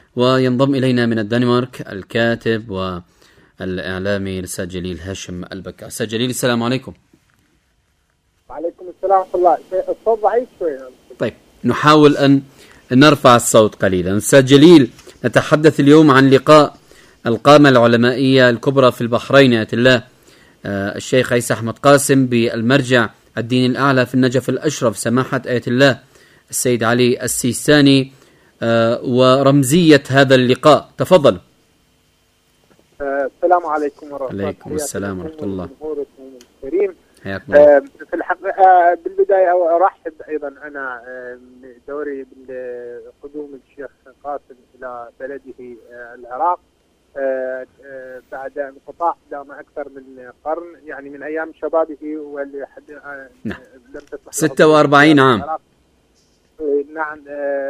وينضم إلينا من الدنمارك الكاتب والإعلامي الأستاذ جليل هاشم البكار. أستاذ جليل، السلام عليكم. وعليكم السلام ورحمة الله. الصوت ضعيف شوية. طيب، نحاول أن نرفع الصوت قليلا. أستاذ جليل، نتحدث اليوم عن لقاء القامة العلمائية الكبرى في البحرين آية الله الشيخ عيسى أحمد قاسم بالمرجع الديني الأعلى في النجف الأشرف سماحة آية الله السيد علي السيستاني، ورمزية هذا اللقاء. تفضل. السلام عليكم ورحمة الله. عليكم السلام ورحمة الله. الكريم. في الحقيقة بالبداية أرحب أيضا أنا دوري بقدوم الشيخ قاسم إلى بلده العراق بعد انقطاع دام أكثر من قرن، يعني من أيام شبابه واللي لم تسمح 46 عام. نعم.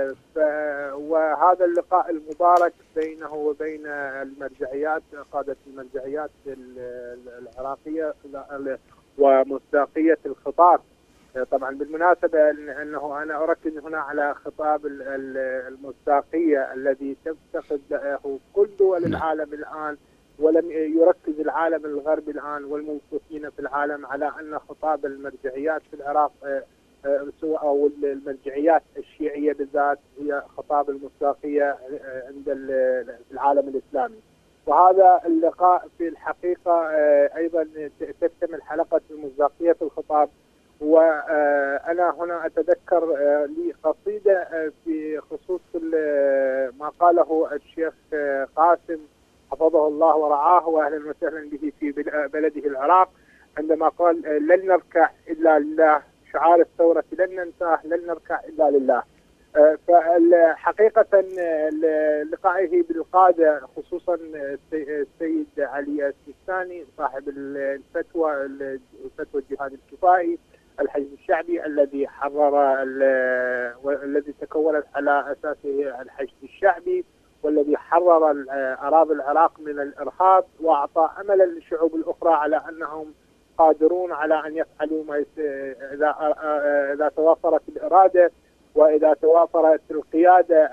وهذا اللقاء المبارك بينه وبين المرجعيات، قادة المرجعيات العراقية ومصداقية الخطاب. طبعا بالمناسبة أنه أنا أركز هنا على خطاب المصداقية الذي تفتقده كل دول العالم الآن، ولم يركز العالم الغربي الآن والمنصفين في العالم على أن خطاب المرجعيات في العراق أو المرجعيات الشيعية بالذات هي خطاب المصداقية عند العالم الإسلامي. وهذا اللقاء في الحقيقة أيضا تكتمل حلقة المصداقية في الخطاب. وأنا هنا أتذكر لي قصيدة في خصوص ما قاله الشيخ قاسم حفظه الله ورعاه وأهلا وسهلا به في بلده العراق، عندما قال: لن نركع إلا لله، شعار الثورة لن ننساه، لن نركع إلا لله. فالحقيقة لقائه بالقادة خصوصا السيد علي السيستاني صاحب الفتوى الجهاد الكفائي الحشد الشعبي الذي حرر والذي تكونت على أساسه الحشد الشعبي، والذي حرر أراضي العراق من الإرهاب وأعطى أملا للشعوب الأخرى على أنهم قادرون على أن يفعلوا ما إذا توافرت الإرادة وإذا توافرت القيادة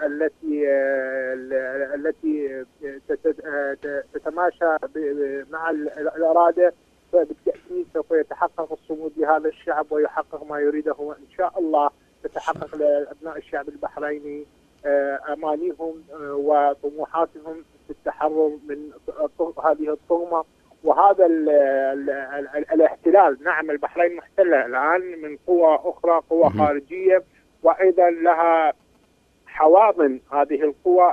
التي تتماشى مع الإرادة، فبالتأكيد سوف يتحقق الصمود لهذا الشعب ويحقق ما يريده إن شاء الله. تتحقق لأبناء الشعب البحريني أمانيهم وطموحاتهم في التحرر من هذه الطغمة وهذا الاحتلال. نعم، البحرين محتلة الآن من قوى أخرى، قوى خارجية، وأيضا لها حواضن. هذه القوى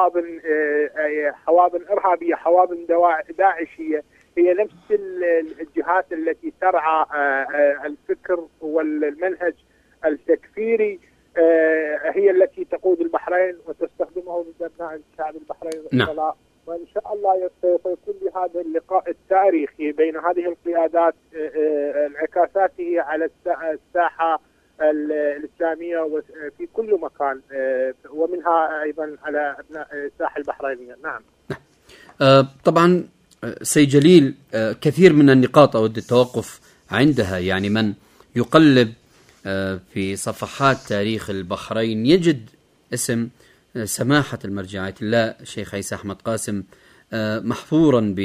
حواضن إرهابية، حواضن داعشية، هي نفس الجهات التي ترعى الفكر والمنهج التكفيري، هي التي تقود البحرين وتستخدمه ضد أبناء الشعب البحريني. نعم. وإن شاء الله سوف يكون لهذا اللقاء التاريخي بين هذه القيادات انعكاساته على الساحة الإسلامية وفي كل مكان، ومنها أيضا على أبناء الساحة البحرينية. نعم. طبعا سيد جليل، كثير من النقاط أود التوقف عندها. يعني من يقلب في صفحات تاريخ البحرين يجد اسم سماحة المرجعية الله الشيخ عيسى أحمد قاسم محفورا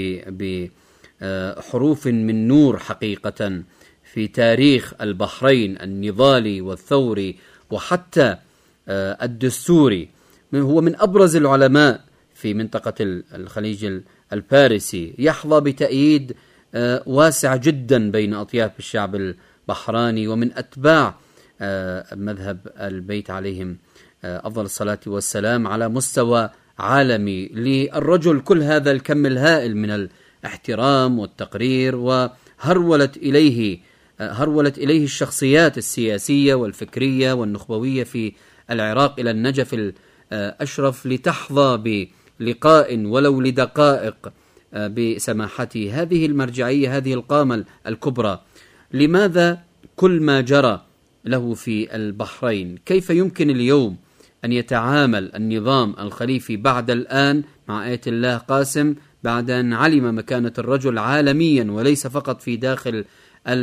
بحروف من نور حقيقة في تاريخ البحرين النضالي والثوري وحتى الدستوري. هو من أبرز العلماء في منطقة الخليج الفارسي، يحظى بتأييد واسع جدا بين أطياف الشعب البحراني ومن أتباع مذهب البيت عليهم أفضل الصلاة والسلام على مستوى عالمي. للرجل كل هذا الكم الهائل من الاحترام والتقرير، وهرولت إليه الشخصيات السياسية والفكرية والنخبوية في العراق إلى النجف الأشرف لتحظى بلقاء ولو لدقائق بسماحته. هذه المرجعية، هذه القامة الكبرى، لماذا كل ما جرى له في البحرين؟ كيف يمكن اليوم أن يتعامل النظام الخليفي بعد الآن مع آية الله قاسم، بعد أن علم مكانة الرجل عالميا وليس فقط في داخل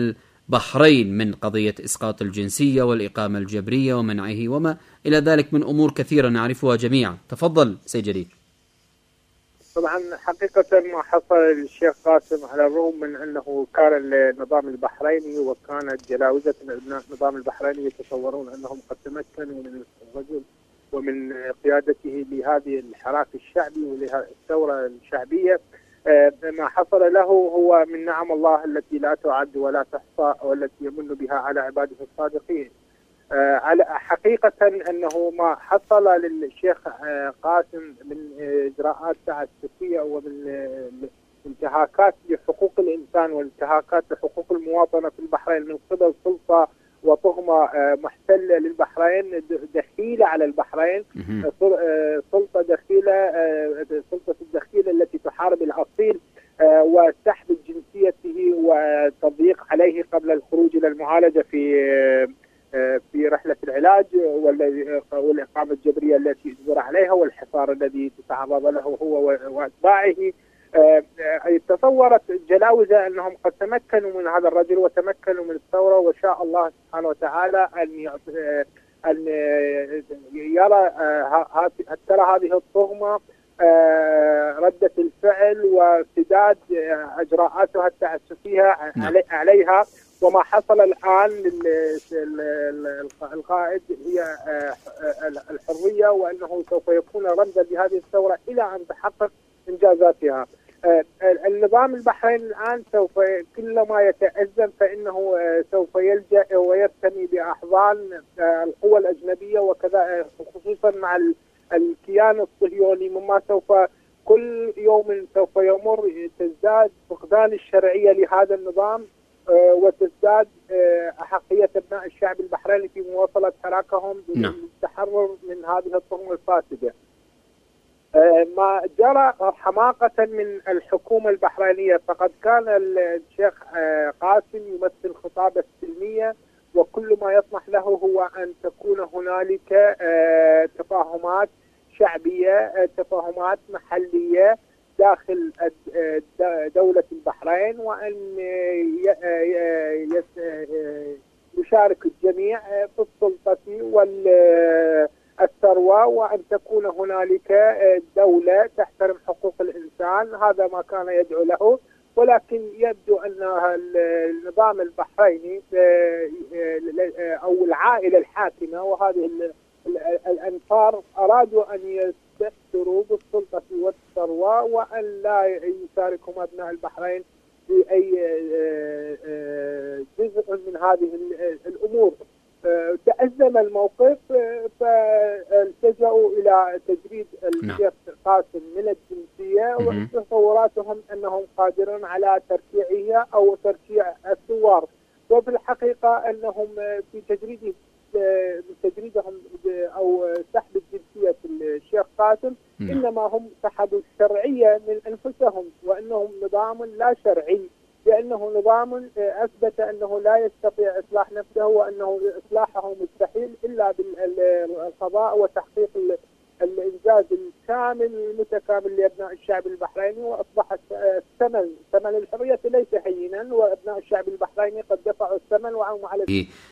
البحرين من قضية إسقاط الجنسية والإقامة الجبرية ومنعه وما إلى ذلك من أمور كثيرة نعرفها جميعا. تفضل سيد جليل. طبعا حقيقة ما حصل للشيخ قاسم، على الرغم من أنه كان النظام البحريني وكانت جلاوزة النظام البحريني يتصورون أنهم قد تمكنوا من الرجل ومن قيادته لهذه الحراك الشعبي وللثورة الشعبية، ما حصل له هو من نعم الله التي لا تعد ولا تحصى والتي يمن بها على عباده الصادقين. على حقيقة أنه ما حصل للشيخ قاسم من إجراءات تعسفية ومن انتهاكات لحقوق الإنسان وانتهاكات لحقوق المواطنة في البحرين من قبل سلطة وطغمة محتلة للبحرين، دخيلة على البحرين، سلطة دخيلة، سلطة الدخيلة التي تحارب الأصيل وسحب جنسيته وتضييق عليه قبل الخروج إلى المعالجة في رحلة العلاج والإقامة الجبرية التي أجبر عليها والحصار الذي تعرض له هو وأتباعه. تصورت جلاوزة أنهم قد تمكنوا من هذا الرجل وتمكنوا من الثورة، وشاء الله سبحانه وتعالى أن يرى ترى هذه الطغمة ردة الفعل وارتداد إجراءاتها التعسفية عليها. وما حصل الآن القائد هي الحرية، وأنه سوف يكون رمزا لهذه الثورة إلى أن تحقق إنجازاتها. النظام البحريني الآن سوف كلما يتأزم فإنه سوف يلجأ ويرتمي بأحضان القوى الأجنبية، وكذا خصوصا مع الكيان الصهيوني، مما سوف كل يوم سوف يمر تزداد فقدان الشرعية لهذا النظام وتزداد أحقية أبناء الشعب البحريني في مواصلة حراكهم للتحرر من هذه الطغمة الفاسدة. ما جرى حماقة من الحكومة البحرينية، فقد كان الشيخ قاسم يمثل خطابة سلمية، وكل ما يطمح له هو أن تكون هنالك تفاهمات شعبية، تفاهمات محلية داخل دولة البحرين، وأن يشارك الجميع في السلطة والثروة، وأن تكون هنالك دولة تحترم حقوق الإنسان. هذا ما كان يدعو له، ولكن يبدو أن النظام البحريني أو العائلة الحاكمة وهذه الأنفار أرادوا أن يستأثروا بالسلطة والثروة، وأن لا يشاركهم أبناء البحرين في أي جزء من هذه الأمور. تأزم الموقف، فالتجأوا إلى تجريد الشيخ قاسم من الجنسية، وتصوراتهم أنهم قادرون على تركيعها أو تركيع الثوار، وفي الحقيقة أنهم في تجريدهم أو سحب الجنسية الشيخ قاسم إنما هم سحبوا الشرعية من أنفسهم، وأنهم نظام لا شرعي، لأنه نظام أثبت أنه لا يستطيع إصلاح نفسه، وأنه إصلاحه مستحيل إلا بالقضاء وتحقيق الإنجاز الكامل المتكامل لأبناء الشعب البحريني. وأصبح ثمن الحرية ليس هينا، وأبناء الشعب البحريني قد دفعوا الثمن وعموا على